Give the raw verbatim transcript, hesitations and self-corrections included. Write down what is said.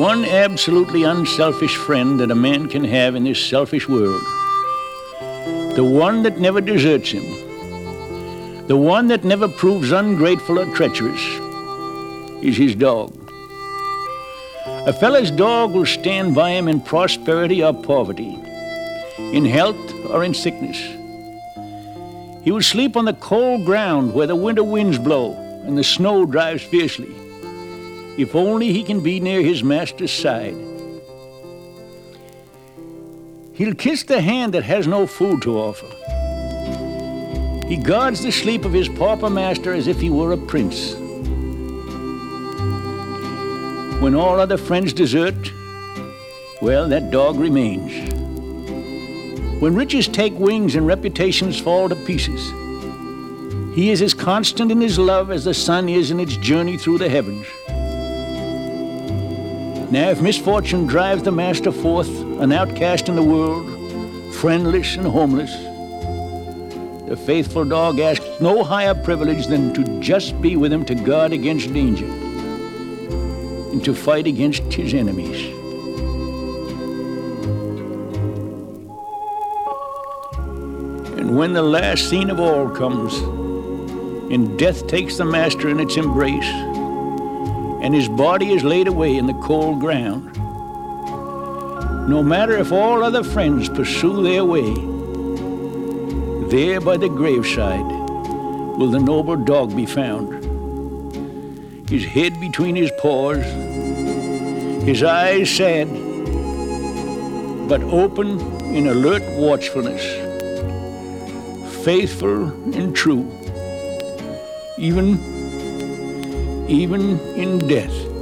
one absolutely unselfish friend that a man can have in this selfish world, the one that never deserts him, the one that never proves ungrateful or treacherous, is his dog. A fella's dog will stand by him in prosperity or poverty, in health or in sickness. He will sleep on the cold ground where the winter winds blow and the snow drives fiercely, if only he can be near his master's side. He'll kiss the hand that has no food to offer. He guards the sleep of his pauper master as if he were a prince. When all other friends desert, well, that dog remains. When riches take wings and reputations fall to pieces, he is as constant in his love as the sun is in its journey through the heavens. Now, if misfortune drives the master forth, an outcast in the world, friendless and homeless, the faithful dog asks no higher privilege than to just be with him to guard against danger and to fight against his enemies. And when the last scene of all comes, and death takes the master in its embrace, and his body is laid away in the cold ground, no matter if all other friends pursue their way, there by the graveside will the noble dog be found, his head between his paws, his eyes sad, but open in alert watchfulness, faithful and true, even, even in death.